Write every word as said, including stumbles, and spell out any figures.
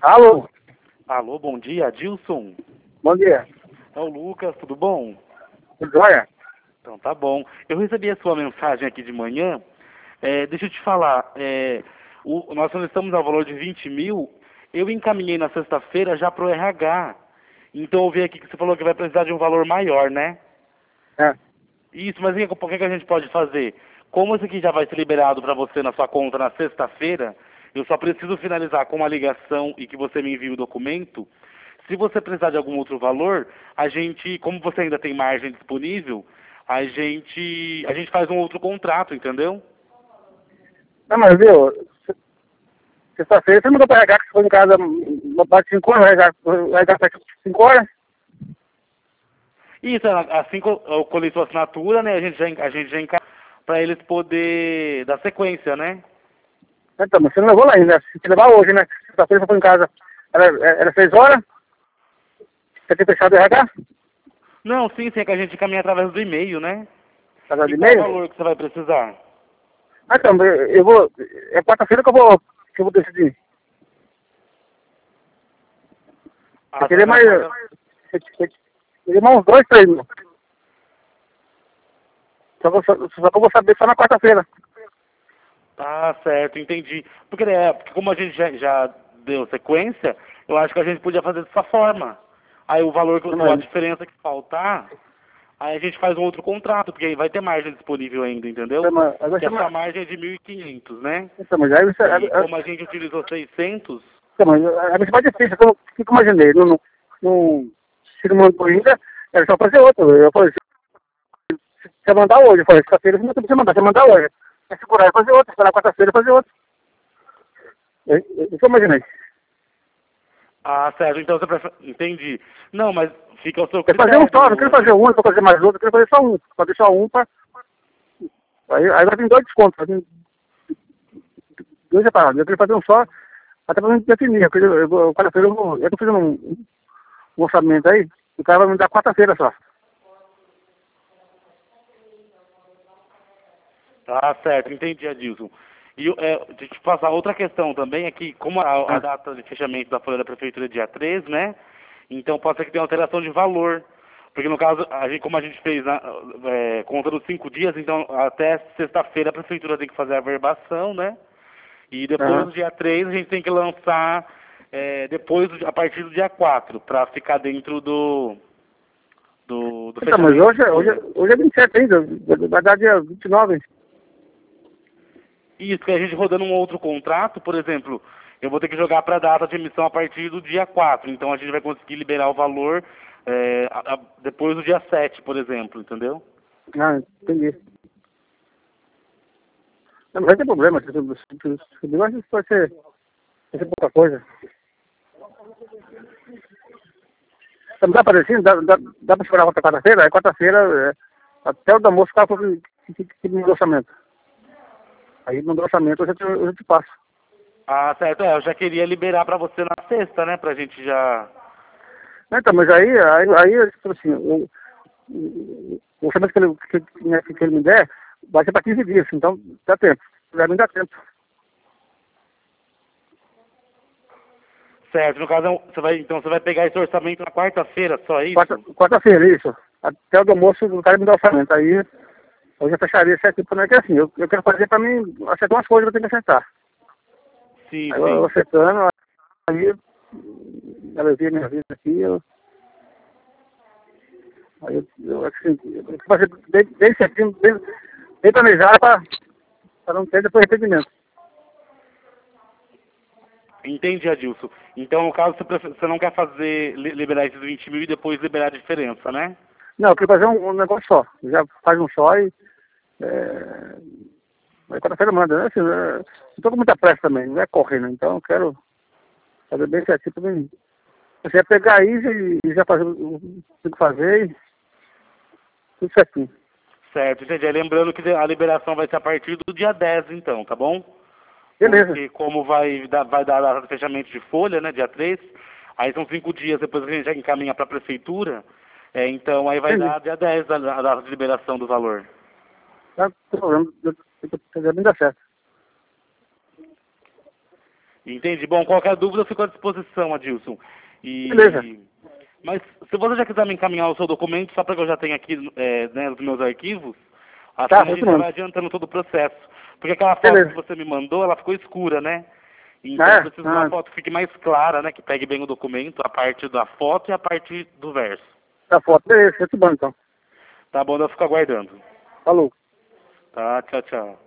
Alô? Alô, bom dia, Adilson. Bom dia. É o Lucas, tudo bom? Tudo jóia? Então tá bom. Eu recebi a sua mensagem aqui de manhã. É, deixa eu te falar, é, o, nós estamos ao valor de vinte mil. Eu encaminhei na sexta-feira já pro R H. Então eu vi aqui que você falou que vai precisar de um valor maior, né? É. Isso, mas o que, que a gente pode fazer? Como esse aqui já vai ser liberado para você na sua conta na sexta-feira, eu só preciso finalizar com uma ligação e que você me envie o documento. Se você precisar de algum outro valor, a gente, como você ainda tem margem disponível, a gente, a gente faz um outro contrato, entendeu? Não, mas viu, se- sexta-feira você mandou pra R H que você foi em casa uma parte de cinco horas, o R H, o R H faz cinco horas? Isso, assim que eu eu colhi sua assinatura, né, a gente já, en- a gente já encaminha para eles poder dar sequência, né? Então, mas você não levou lá ainda, se te levar hoje, né? Sexta-feira você foi em casa, era, era seis horas? Você tem fechado o R H? Não, sim, sim, é que a gente encaminha através do e-mail, né? Casa E de qual o e-mail? valor que você vai precisar? Ah, então, eu eu vou, é quarta-feira que eu vou, que eu vou decidir. Ah, Eu você queria vai mais, fazer... eu eu queria mais uns dois, três mil. Só, vou, só, só que eu vou saber só na quarta-feira. Ah, certo, entendi. Porque, é, porque como a gente já, já deu sequência, eu acho que a gente podia fazer dessa forma. Aí o valor, que Não, a mas, diferença que faltar, aí a gente faz um outro contrato, porque aí vai ter margem disponível ainda, entendeu? então, mas, agora Que a sua chama, margem é de mil e quinhentos, né? então, mas aí você, E é, é, como a gente utilizou seiscentos, então, mas a mim mais difícil, eu, o que que eu imaginei? Não, não, não, se não mandou ainda, era só fazer outro. Eu falei, se você mandar hoje, eu falei, sexta-feira você não precisa mandar, você mandar hoje. É segurar e fazer outro, esperar quarta-feira e fazer outro. É, é, isso que eu imaginei. ah, certo, então você prefere... Entendi. Não, mas fica ao seu Quer fazer um só, não critério, quero fazer Adilson. um, não quero fazer mais outro, eu quero fazer só um. Pra deixar um, pra, aí, aí vai vir dois descontos, vai vir dois separados. Eu queria fazer um só, até pra gente definir. Eu, queria- eu, eu, quarta-feira eu vou, eu tô fazendo um, um orçamento aí, o cara vai me dar quarta-feira só. Tá certo, entendi, Adilson. E é, deixa eu te passar outra questão também, é que como a, a Ah, data de fechamento da folha da prefeitura é dia três, né? Então pode ser que tenha alteração de valor. Porque no caso, a gente, como a gente fez na, é, contando cinco dias, então até sexta-feira a prefeitura tem que fazer a verbação, né? E depois aham. do dia três a gente tem que lançar é, depois do- a partir do dia quatro, para ficar dentro do, do, do Então, mas fechamento de hoje, é- hoje, é- folha. hoje é vinte e sete ainda, vai dar dia vinte e nove. Isso, que a gente rodando um outro contrato, por exemplo, eu vou ter que jogar para a data de emissão a partir do dia quatro. Então a gente vai conseguir liberar o valor é, a- a- depois do dia sete, por exemplo, entendeu? Ah, entendi. Não, mas não tem problema, se se- se- se- eu acho que pode ser, pode ser pouca coisa. Então, dá para assim, dá, dá, dá para esperar outra quarta-feira? Aí quarta-feira, é, até o do almoço, o cara falou que, que, que, que me deu orçamento. Aí no orçamento eu já te, eu já te passo. Ah, certo. É, eu já queria liberar para você na sexta, né? Pra gente já... Então, mas aí, aí, aí tipo assim, o, o, o orçamento que ele, que, que, que ele me der vai ser para quinze dias, então dá tempo. Já me dá tempo. Certo, no caso, você vai, então você vai pegar esse orçamento na quarta-feira, só Quarta, isso? quarta-feira, isso. Até o do almoço o cara me dá orçamento. Aí eu já fecharia certinho para mim, que é assim, eu, eu quero fazer para mim acertar umas coisas que eu tenho que acertar. Sim, Aí eu, eu sim. acertando, aí ela via minha vida aqui, eu, aí eu, eu assim, eu tenho que fazer bem, bem certinho, bem, bem planejado para não ter depois arrependimento. Entendi, Adilson. Então, no caso, você, prefe- você não quer fazer, li- liberar esses vinte mil e depois liberar a diferença, né? Não, eu queria fazer um, um negócio só. Já faz um só e. É, aí quarta-feira manda, né? Assim, é, não tô com muita pressa também, não é correndo, então eu quero fazer bem certinho para mim. Você ia pegar aí e, e já fazer o que tem que fazer e tudo certinho. Certo, entendi. Aí lembrando que a liberação vai ser a partir do dia dez, então, tá bom? Beleza. Porque como vai dar, vai dar a data de fechamento de folha, né, dia três, aí são cinco dias depois que a gente já encaminha para a prefeitura, é, então aí vai Entendi. dar dia dez a, a data de liberação do valor. Tá, não tem problema. Eu- eu- eu- eu- Bem dar certo. Entendi. Bom, qualquer dúvida eu fico à disposição, Adilson. E... Beleza. Mas se você já quiser me encaminhar o seu documento, só para que eu já tenha aqui é, né, nos meus arquivos, assim Tá, a gente muito já bom. vai adiantando todo o processo. Porque aquela foto Beleza. que você me mandou, ela ficou escura, né? Então Ah, eu é? preciso de uma Ah, foto que fique mais clara, né? Que pegue bem o documento, a parte da foto e a parte do verso. tá foto. Beleza, muito bom então. Tá bom, eu fico aguardando. Falou. Tá, tchau, tchau.